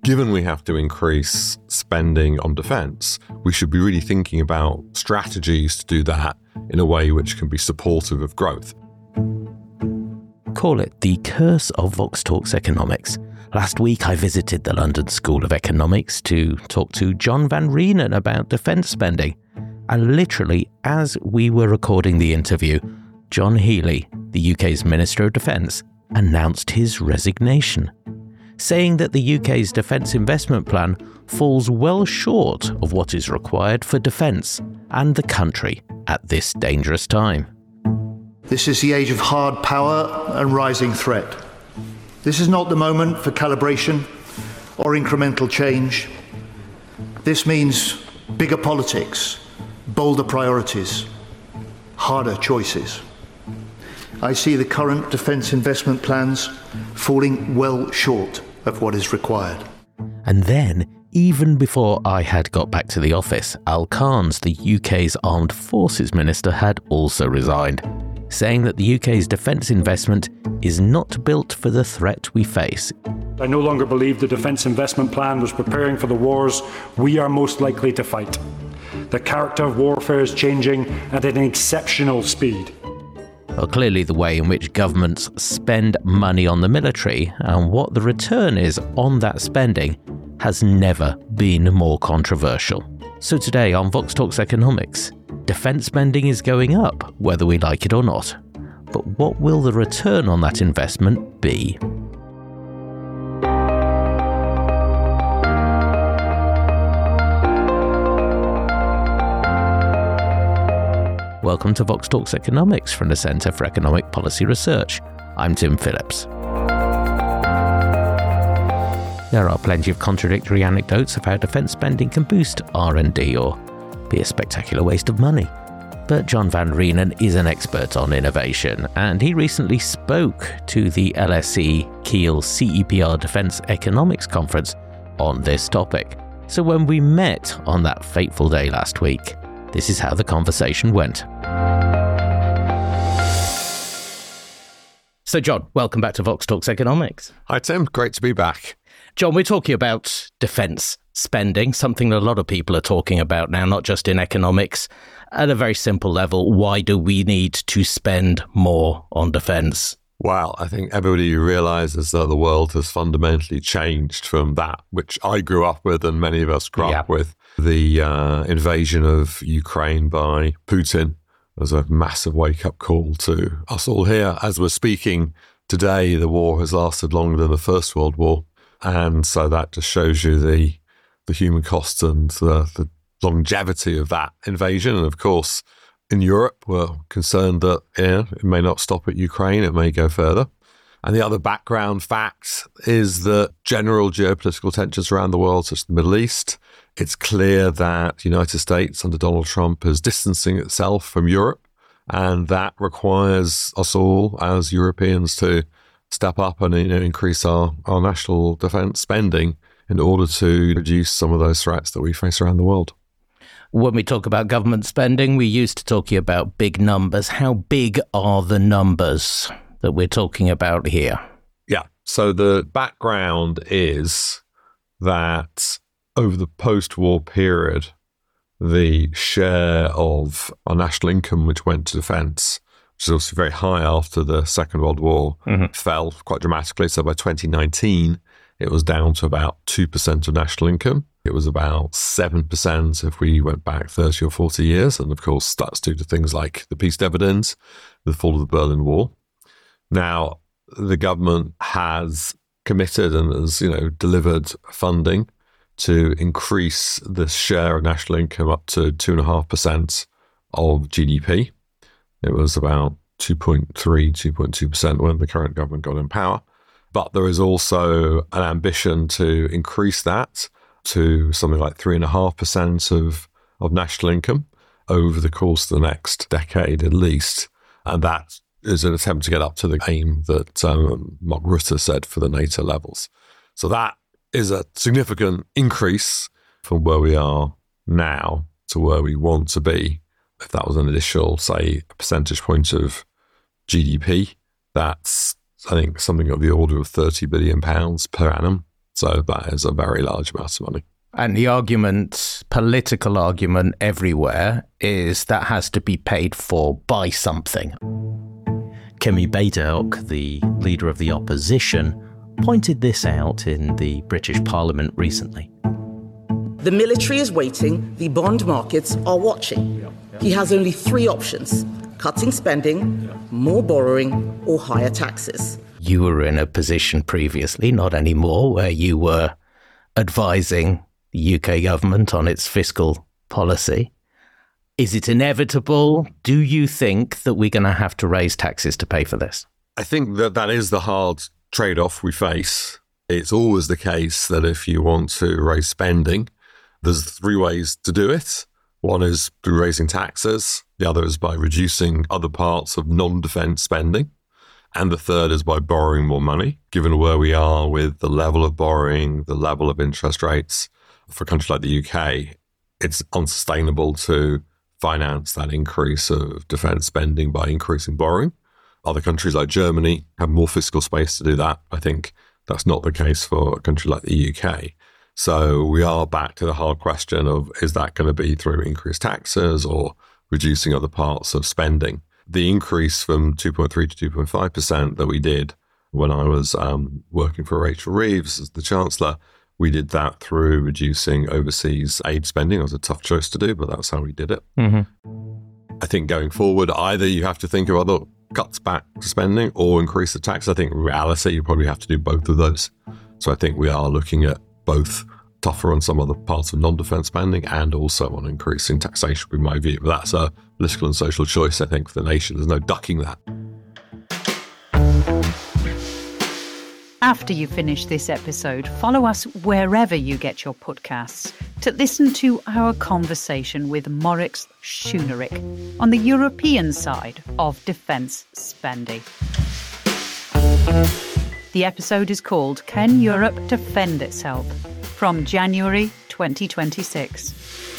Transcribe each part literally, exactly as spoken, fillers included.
given we have to increase spending on defence, we should be really thinking about strategies to do that in a way which can be supportive of growth. Call it the curse of Vox Talks Economics. Last week I visited the London School of Economics to talk to John Van Reenen about defence spending. And literally, as we were recording the interview, John Healey, the U K's Minister of Defence, announced his resignation, saying that the U K's defence investment plan falls well short of what is required for defence and the country at this dangerous time. This is the age of hard power and rising threat. This is not the moment for calibration or incremental change. This means bigger politics, bolder priorities, harder choices. I see the current defence investment plans falling well short of what is required. And then, even before I had got back to the office, Al Carnes, the U K's Armed Forces Minister, had also resigned, saying that the U K's defence investment is not built for the threat we face. I no longer believe the defence investment plan was preparing for the wars we are most likely to fight. The character of warfare is changing at an exceptional speed. Well, clearly the way in which governments spend money on the military and what the return is on that spending has never been more controversial. So today on Vox Talks Economics, defence spending is going up, whether we like it or not. But what will the return on that investment be? Welcome to Vox Talks Economics from the Centre for Economic Policy Research. I'm Tim Phillips. There are plenty of contradictory anecdotes of how defence spending can boost R and D or be a spectacular waste of money. But John Van Reenen is an expert on innovation, and he recently spoke to the L S E Kiel C E P R Defence Economics Conference on this topic. So when we met on that fateful day last week, this is how the conversation went. So John, welcome back to Vox Talks Economics. Hi Tim, great to be back. John, we're talking about defence spending, something that a lot of people are talking about now, not just in economics. At a very simple level, why do we need to spend more on defence? Well, I think everybody realises that the world has fundamentally changed from that, which I grew up with and many of us grew yeah. up with. The uh, invasion of Ukraine by Putin was a massive wake-up call to us all here. As we're speaking today, the war has lasted longer than the First World War. And so that just shows you the the human cost and the, the longevity of that invasion. And of course, in Europe, we're concerned that yeah, it may not stop at Ukraine, it may go further. And the other background fact is that general geopolitical tensions around the world, such as the Middle East, it's clear that the United States under Donald Trump is distancing itself from Europe. And that requires us all as Europeans to step up and you know, increase our, our national defence spending in order to reduce some of those threats that we face around the world. When we talk about government spending, we're used to talking about big numbers. How big are the numbers that we're talking about here? Yeah. So the background is that over the post-war period, the share of our national income which went to defence, which is also very high after the Second World War, mm-hmm. fell quite dramatically. So by twenty nineteen, it was down to about two percent of national income. It was about seven percent if we went back thirty or forty years. And of course, that's due to things like the peace dividends, the fall of the Berlin Wall. Now, the government has committed and has, you know, delivered funding to increase the share of national income up to two point five percent of G D P. It was about two point three, two point two percent when the current government got in power. But there is also an ambition to increase that to something like three point five percent of, of national income over the course of the next decade at least. And that is an attempt to get up to the aim that um, Mark Rutte set for the NATO levels. So that is a significant increase from where we are now to where we want to be. If that was an additional, say, a percentage point of G D P, that's, I think, something of the order of thirty billion pounds per annum So that is a very large amount of money. And the argument, political argument everywhere, is that has to be paid for by something. Kemi Badenoch, the leader of the opposition, pointed this out in the British Parliament recently. The military is waiting, the bond markets are watching. He has only three options: cutting spending, more borrowing, or higher taxes. You were in a position previously, not anymore, where you were advising the U K government on its fiscal policy. Is it inevitable? Do you think that we're going to have to raise taxes to pay for this? I think that that is the hard trade-off we face. It's always the case that if you want to raise spending, there's three ways to do it. One is through raising taxes. The other is by reducing other parts of non-defence spending. And the third is by borrowing more money. Given where we are with the level of borrowing, the level of interest rates, for a country like the U K, it's unsustainable to finance that increase of defence spending by increasing borrowing. Other countries like Germany have more fiscal space to do that. I think that's not the case for a country like the U K. So we are back to the hard question of, is that going to be through increased taxes or reducing other parts of spending? The increase from two point three to two point five percent that we did when I was um, working for Rachel Reeves as the Chancellor, we did that through reducing overseas aid spending. It was a tough choice to do, but that's how we did it. Mm-hmm. I think going forward, either you have to think of other cuts back to spending or increase the tax. I think in reality, you probably have to do both of those. So I think we are looking at both tougher on some other parts of non-defence spending and also on increasing taxation, in my view. But that's a political and social choice, I think, for the nation. There's no ducking that. After you finish this episode, follow us wherever you get your podcasts to listen to our conversation with Moritz Schoenerig on the European side of defence spending. The episode is called Can Europe Defend Itself? From January twenty twenty-six.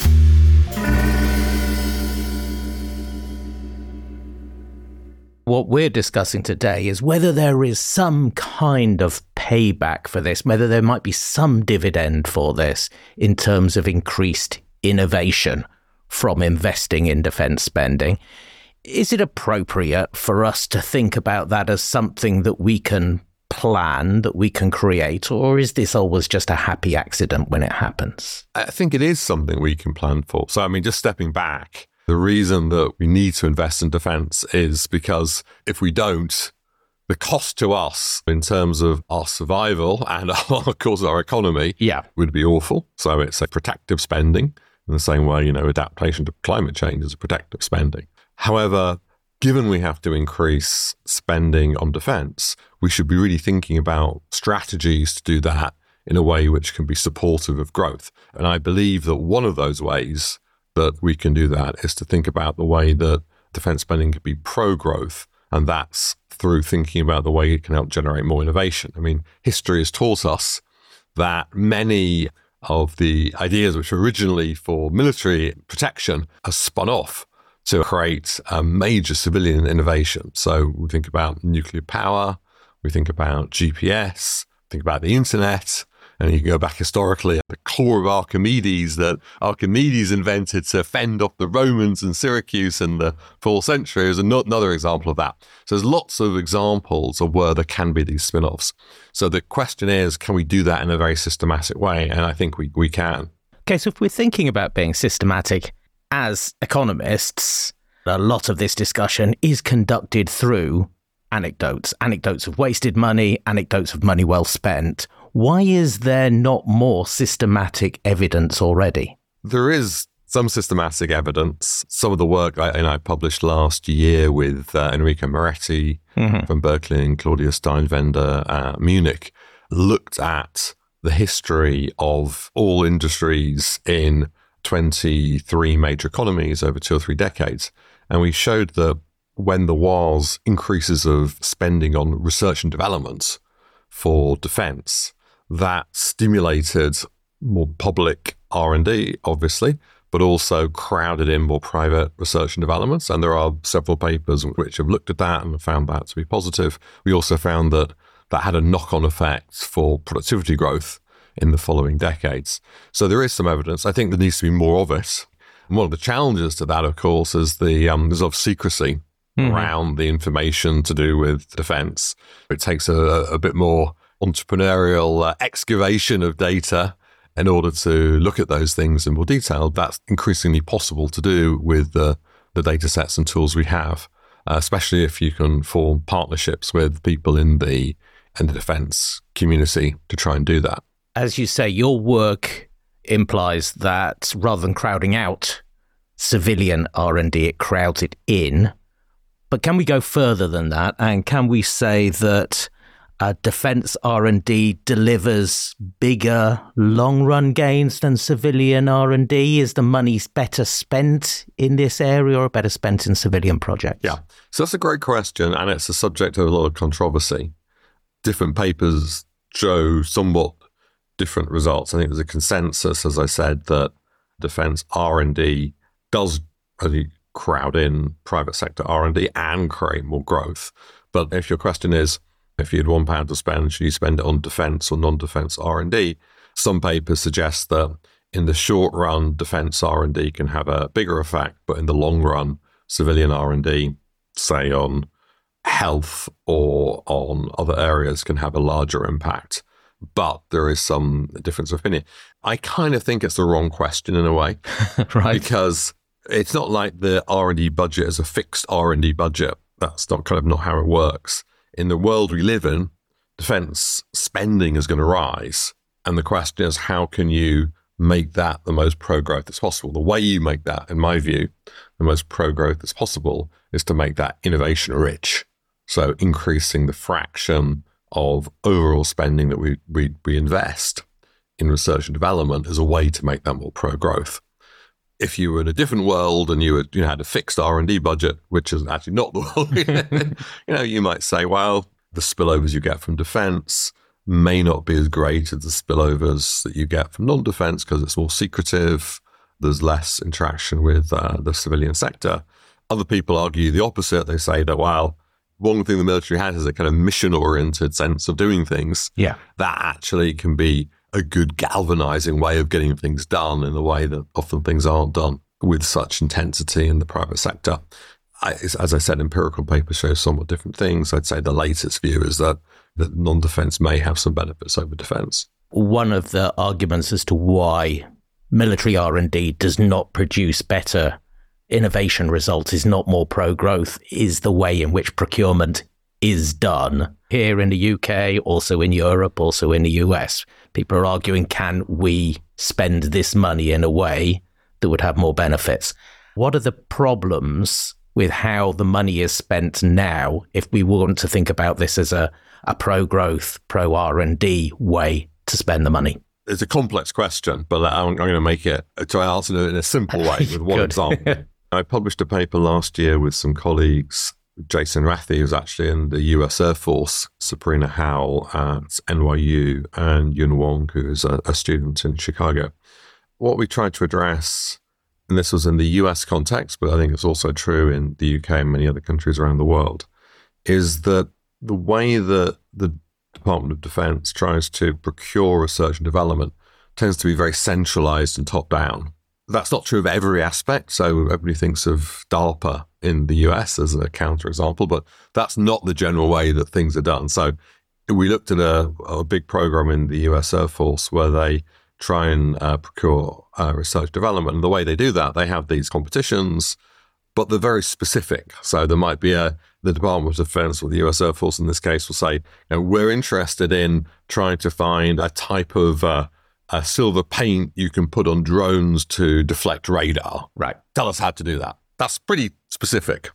What we're discussing today is whether there is some kind of payback for this, whether there might be some dividend for this in terms of increased innovation from investing in defence spending. Is it appropriate for us to think about that as something that we can plan, that we can create, or is this always just a happy accident when it happens? I think it is something we can plan for. So, I mean, just stepping back, the reason that we need to invest in defence is because if we don't, the cost to us in terms of our survival and, of course, our economy yeah. would be awful. So it's a protective spending in the same way, you know, adaptation to climate change is a protective spending. However, given we have to increase spending on defence, we should be really thinking about strategies to do that in a way which can be supportive of growth. And I believe that one of those ways that we can do that is to think about the way that defence spending can be pro-growth, and that's through thinking about the way it can help generate more innovation. I mean, history has taught us that many of the ideas which were originally for military protection are spun off to create a major civilian innovation. So we think about nuclear power, we think about G P S, think about the internet, and you can go back historically, the core of Archimedes that Archimedes invented to fend off the Romans and Syracuse in the fourth century is another example of that. So there's lots of examples of where there can be these spin-offs. So the question is, can we do that in a very systematic way? And I think we, we can. Okay, so if we're thinking about being systematic, as economists, a lot of this discussion is conducted through anecdotes, anecdotes of wasted money, anecdotes of money well spent. Why is there not more systematic evidence already? There is some systematic evidence. Some of the work I, and I published last year with uh, Enrico Moretti mm-hmm. from Berkeley and Claudia Steinwender at Munich looked at the history of all industries in twenty-three major economies over two or three decades. And we showed that when there was increases of spending on research and development for defence, that stimulated more public R and D, obviously, but also crowded in more private research and developments. And there are several papers which have looked at that and found that to be positive. We also found that that had a knock-on effect for productivity growth. in the following decades. So there is some evidence. I think there needs to be more of it. And one of the challenges to that, of course, is the um, there's a lot of secrecy mm-hmm. around the information to do with defense. It takes a, a bit more entrepreneurial uh, excavation of data in order to look at those things in more detail. That's increasingly possible to do with the, the data sets and tools we have, uh, especially if you can form partnerships with people in the, in the defense community to try and do that. As you say, your work implies that rather than crowding out civilian R and D, it crowds it in. But can we go further than that? And can we say that uh, defense R and D delivers bigger long-run gains than civilian R and D? Is the money better spent in this area or better spent in civilian projects? Yeah, so that's a great question, and it's a subject of a lot of controversy. Different papers show somewhat different results. I think there's a consensus, as I said, that defense R and D does really crowd in private sector R and D and create more growth. But if your question is, if you had one pound to spend, should you spend it on defense or non-defense R and D? Some papers suggest that in the short run, defense R and D can have a bigger effect, but in the long run, civilian R and D, say on health or on other areas, can have a larger impact. But there is some difference of opinion. I kind of think it's the wrong question in a way, right? Because it's not like the R and D budget is a fixed R and D budget. That's not kind of not how it works. In the world we live in, defense spending is going to rise. And the question is, how can you make that the most pro-growth as possible? The way you make that, in my view, the most pro-growth as possible is to make that innovation rich. So increasing the fraction of overall spending that we, we we invest in research and development is a way to make that more pro-growth. If you were in a different world and you, were, you had a fixed R and D budget, which is actually not the world we live in, you know, you might say, well, the spillovers you get from defense may not be as great as the spillovers that you get from non-defense because it's more secretive. There's less interaction with uh, the civilian sector. Other people argue the opposite. They say that, well, one thing the military has is a kind of mission-oriented sense of doing things. Yeah. That actually can be a good galvanizing way of getting things done in a way that often things aren't done with such intensity in the private sector. I, as I said, empirical papers show somewhat different things. I'd say the latest view is that, that non-defense may have some benefits over defense. One of the arguments as to why military R and D does not produce better innovation results, is not more pro-growth, is the way in which procurement is done. Here in the U K, also in Europe, also in the U S, people are arguing, can we spend this money in a way that would have more benefits? What are the problems with how the money is spent now if we want to think about this as a, a pro-growth, pro-R and D way to spend the money? It's a complex question, but I'm, I'm going to make it, try to answer it in a simple way with one example. I published a paper last year with some colleagues, Jason Rathie, who's actually in the U S Air Force, Sabrina Howell at N Y U, and Yun Wong, who is a, a student in Chicago. What we tried to address, and this was in the U S context, but I think it's also true in the U K and many other countries around the world, is that the way that the Department of Defense tries to procure research and development tends to be very centralized and top-down. That's not true of every aspect. So everybody thinks of DARPA in the U S as a counterexample, but that's not the general way that things are done. So we looked at a, a big program in the U S Air Force where they try and uh, procure uh, research development. And the way they do that, they have these competitions, but they're very specific. So there might be a, the Department of Defense or the U S Air Force in this case will say, you know, we're interested in trying to find a type of uh, a silver paint you can put on drones to deflect radar. Right. Tell us how to do that. That's pretty specific.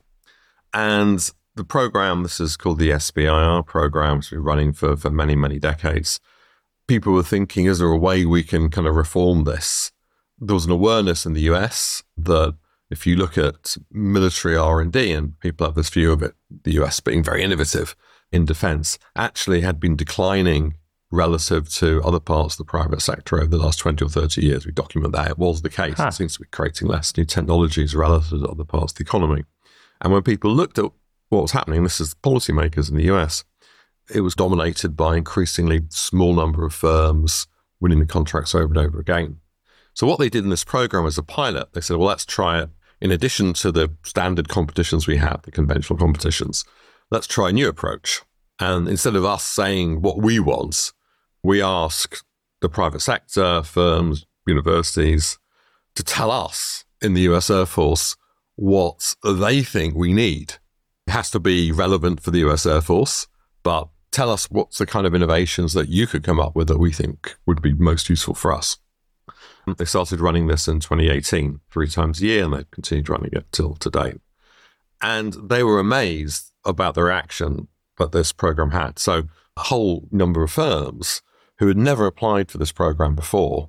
And the program, this is called the S B I R program, it's been running for, for many, many decades. People were thinking, is there a way we can kind of reform this? There was an awareness in the U S that if you look at military R and D, and people have this view of it, the U S being very innovative in defense, actually had been declining relative to other parts of the private sector over the last twenty or thirty years. We document that it was the case. Huh. It seems to be creating less new technologies relative to other parts of the economy. And when people looked at what was happening, this is policymakers in the U S, it was dominated by increasingly small number of firms, winning the contracts over and over again. So what they did in this program as a pilot, they said, well, let's try it. In addition to the standard competitions we have, the conventional competitions, let's try a new approach. And instead of us saying what we want, we ask the private sector, firms, universities, to tell us in the U S Air Force what they think we need. It has to be relevant for the U S Air Force, but tell us what's the kind of innovations that you could come up with that we think would be most useful for us. They started running this in twenty eighteen, three times a year, and they've continued running it till today. And they were amazed about the reaction that this program had. So a whole number of firms who had never applied for this program before,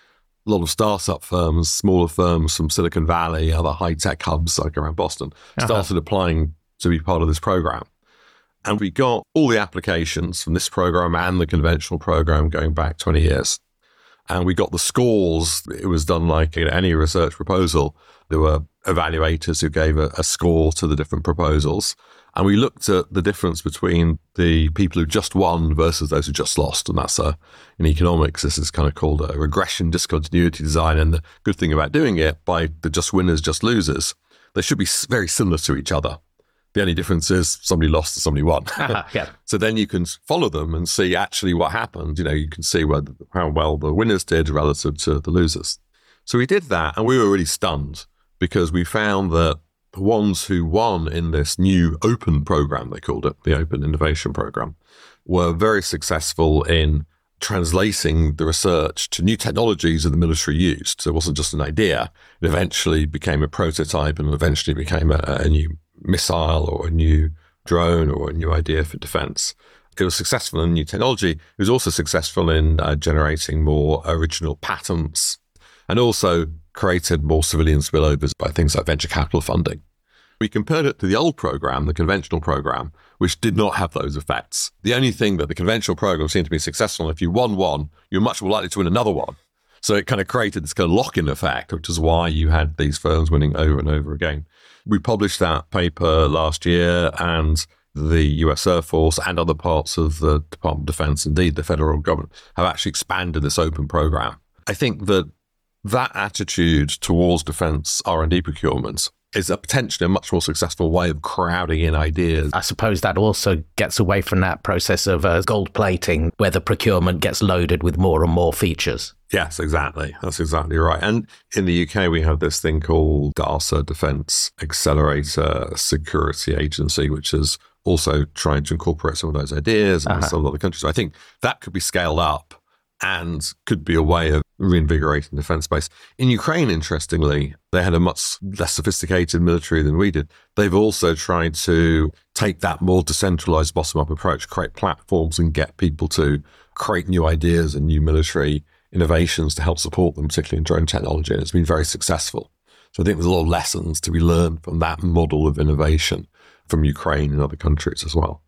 a lot of startup firms, smaller firms from Silicon Valley, other high-tech hubs like around Boston, uh-huh. started applying to be part of this program. And we got all the applications from this program and the conventional program going back twenty years. And we got the scores. It was done like any research proposal. There were evaluators who gave a, a score to the different proposals. And we looked at the difference between the people who just won versus those who just lost. And that's a, in economics, this is kind of called a regression discontinuity design. And the good thing about doing it by the just winners, just losers, they should be very similar to each other. The only difference is somebody lost and somebody won. Uh-huh, yeah. So then you can follow them and see actually what happened. You know, you can see whether, how well the winners did relative to the losers. So we did that, and we were really stunned because we found that the ones who won in this new open program, they called it, the Open Innovation Program, were very successful in translating the research to new technologies that the military used. So it wasn't just an idea. It eventually became a prototype and eventually became a, a new missile or a new drone or a new idea for defense. It was successful in new technology. It was also successful in uh, generating more original patents and also created more civilian spillovers by things like venture capital funding. We compared it to the old program, the conventional program, which did not have those effects. The only thing that the conventional program seemed to be successful, if you won one, you're much more likely to win another one. So it kind of created this kind of lock-in effect, which is why you had these firms winning over and over again. We published that paper last year, and the U S Air Force and other parts of the Department of Defense, indeed the federal government, have actually expanded this open program. I think that that attitude towards defense R and D procurement is a potentially a much more successful way of crowding in ideas. I suppose that also gets away from that process of uh, gold plating, where the procurement gets loaded with more and more features. Yes, exactly. That's exactly right. And in the U K, we have this thing called DARSA, Defence Accelerator Security Agency, which is also trying to incorporate some of those ideas and uh-huh. some other countries. So I think that could be scaled up and could be a way of reinvigorating the defense space. In Ukraine, interestingly, they had a much less sophisticated military than we did. They've also tried to take that more decentralized bottom-up approach, create platforms and get people to create new ideas and new military innovations to help support them, particularly in drone technology. And it's been very successful. So I think there's a lot of lessons to be learned from that model of innovation from Ukraine and other countries as well.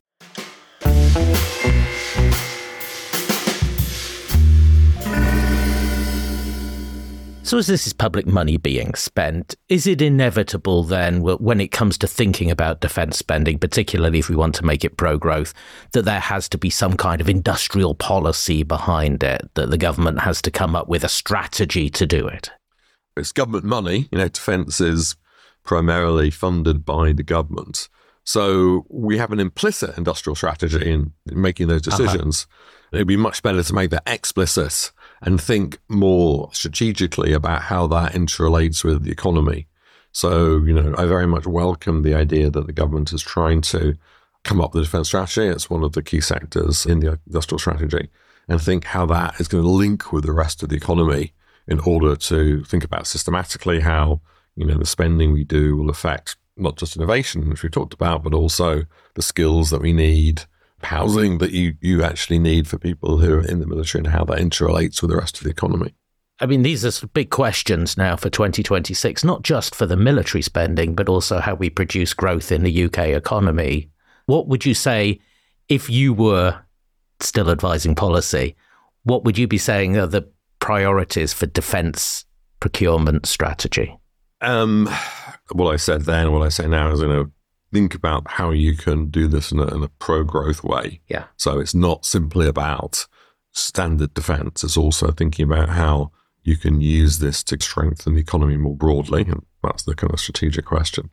So as this is public money being spent, is it inevitable then, when it comes to thinking about defence spending, particularly if we want to make it pro-growth, that there has to be some kind of industrial policy behind it, that the government has to come up with a strategy to do it? It's government money. You know, defence is primarily funded by the government. So we have an implicit industrial strategy in making those decisions. Uh-huh. It'd be much better to make that explicit and think more strategically about how that interrelates with the economy. So, you know, I very much welcome the idea that the government is trying to come up with a defence strategy. It's one of the key sectors in the industrial strategy, and think how that is going to link with the rest of the economy in order to think about systematically how, you know, the spending we do will affect not just innovation, which we talked about, but also the skills that we need, housing that you, you actually need for people who are in the military, and how that interrelates with the rest of the economy. I mean, these are big questions now for twenty twenty-six, not just for the military spending, but also how we produce growth in the U K economy. What would you say, if you were still advising policy, what would you be saying are the priorities for defence procurement strategy? Um, what I said then, what I say now is, you know, think about how you can do this in a, in a pro-growth way. Yeah. So it's not simply about standard defence. It's also thinking about how you can use this to strengthen the economy more broadly, and that's the kind of strategic question.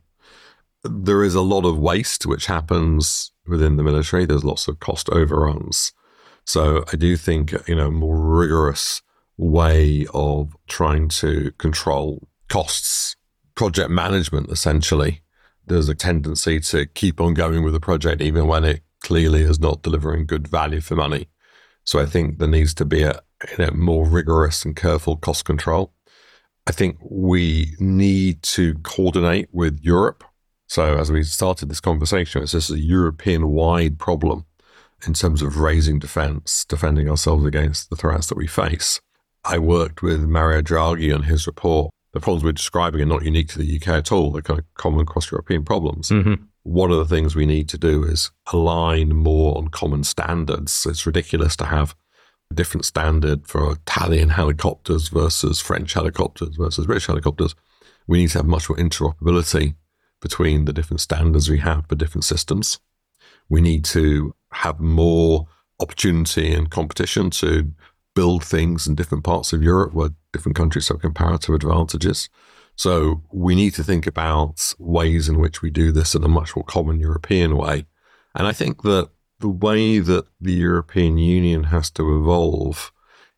There is a lot of waste which happens within the military. There's lots of cost overruns. So I do think, you know, a more rigorous way of trying to control costs, project management, essentially. There's a tendency to keep on going with the project even when it clearly is not delivering good value for money. So I think there needs to be a, you know, more rigorous and careful cost control. I think we need to coordinate with Europe. So as we started this conversation, it's just a European-wide problem in terms of raising defence, defending ourselves against the threats that we face. I worked with Mario Draghi on his report. The problems we're describing are not unique to the U K at all. They're kind of common across European problems. Mm-hmm. One of the things we need to do is align more on common standards. It's ridiculous to have a different standard for Italian helicopters versus French helicopters versus British helicopters. We need to have much more interoperability between the different standards we have for different systems. We need to have more opportunity and competition to build things in different parts of Europe where different countries have comparative advantages. So we need to think about ways in which we do this in a much more common European way. And I think that the way that the European Union has to evolve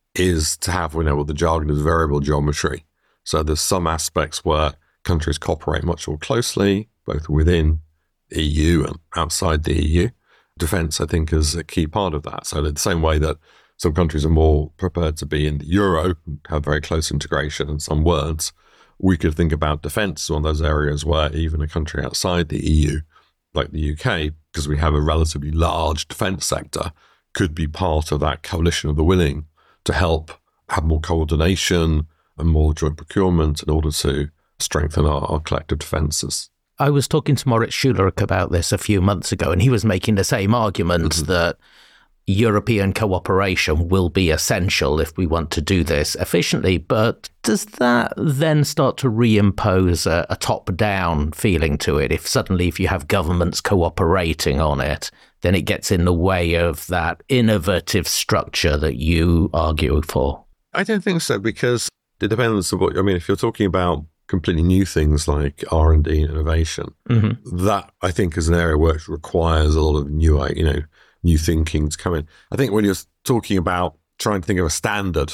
is to have, you know, what the jargon is variable geometry. So there's some aspects where countries cooperate much more closely, both within the E U and outside the E U. Defence, I think, is a key part of that. So in the same way that some countries are more prepared to be in the euro and have very close integration in some words, we could think about defence on those areas where even a country outside the E U, like the U K, because we have a relatively large defence sector, could be part of that coalition of the willing to help have more coordination and more joint procurement in order to strengthen our, our collective defences. I was talking to Moritz Schülerich about this a few months ago, and he was making the same argument mm-hmm. that European cooperation will be essential if we want to do this efficiently. But does that then start to reimpose a, a top-down feeling to it? If suddenly, if you have governments cooperating on it, then it gets in the way of that innovative structure that you argue for? I don't think so, because it depends on what, I mean, if you're talking about completely new things like R and D and innovation, mm-hmm. that I think is an area where it requires a lot of new, you know, new thinking to come in. I think when you're talking about trying to think of a standard,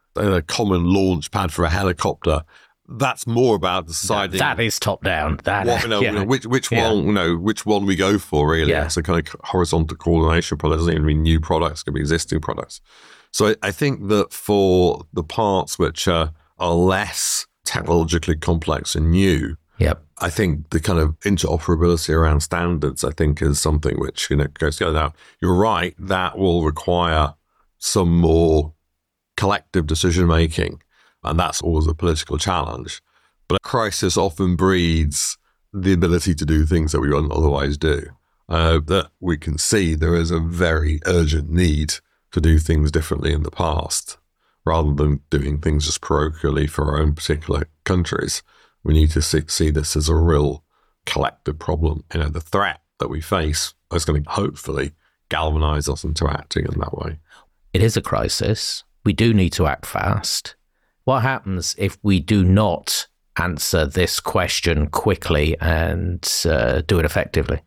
a common launch pad for a helicopter, that's more about deciding that, that is top down. That what, you know, yeah. you know, which which yeah. one you know which one we go for. Really, yeah. It's a kind of horizontal coordination product. It doesn't even mean new products; it could be existing products. So I, I think that for the parts which are, are less technologically complex and new, yep. I think the kind of interoperability around standards, I think, is something which, you know, goes together. Now, you're right, that will require some more collective decision making, and that's always a political challenge. But a crisis often breeds the ability to do things that we wouldn't otherwise do. Uh, that we can see there is a very urgent need to do things differently in the past, rather than doing things just parochially for our own particular countries. We need to see, see this as a real collective problem. You know, the threat that we face is going to hopefully galvanize us into acting in that way. It is a crisis. We do need to act fast. What happens if we do not answer this question quickly and uh, do it effectively?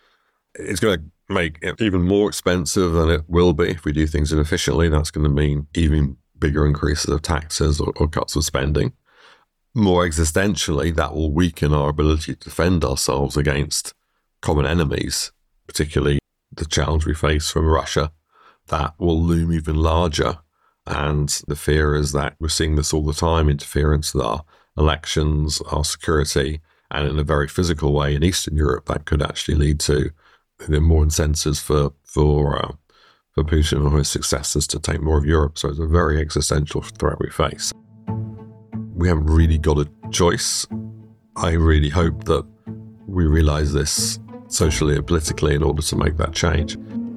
It's going to make it even more expensive than it will be if we do things inefficiently. That's going to mean even bigger increases of taxes or, or cuts of spending. More existentially, that will weaken our ability to defend ourselves against common enemies, particularly the challenge we face from Russia. That will loom even larger. And the fear is that we're seeing this all the time, interference with our elections, our security, and in a very physical way in Eastern Europe, that could actually lead to, you know, more incentives for, for uh, for Putin or his successors to take more of Europe. So it's a very existential threat we face. We haven't really got a choice. I really hope that we realize this socially and politically in order to make that change.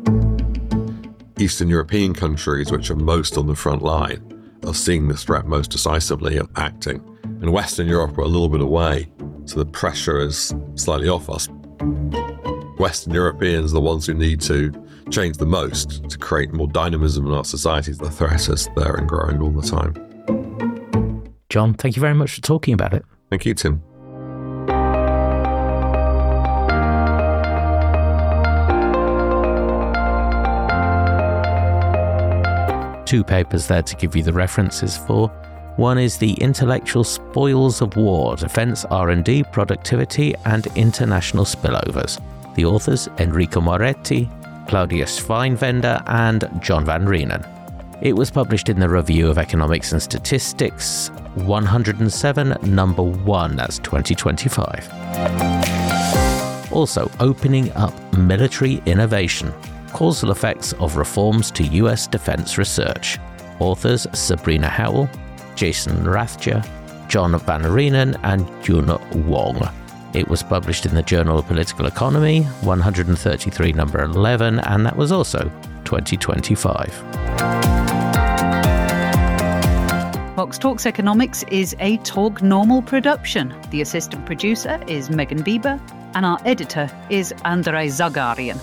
Eastern European countries, which are most on the front line, are seeing this threat most decisively and acting. In Western Europe, we're a little bit away, so the pressure is slightly off us. Western Europeans are the ones who need to change the most to create more dynamism in our societies. The threat is there and growing all the time. John, thank you very much for talking about it. Thank you, Tim. Two papers there to give you the references for. One is The Intellectual Spoils of War, Defence R and D, Productivity and International Spillovers. The authors, Enrico Moretti, Claudia Schweinwender and John Van Reenen. It was published in the Review of Economics and Statistics, one hundred seven, number one, that's twenty twenty-five. Also, Opening Up Military Innovation, Causal Effects of Reforms to U S Defense Research. Authors Sabrina Howell, Jason Rathje, John Van Reenen and Jun Wong. It was published in the Journal of Political Economy, one hundred thirty-three, number eleven, and that was also twenty twenty-five. Vox Talks Economics is a Talk Normal production. The assistant producer is Megan Bieber, and our editor is Andrei Zagarian.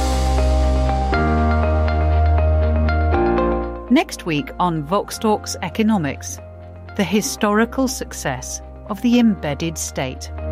Next week on Vox Talks Economics, the historical success of the embedded state.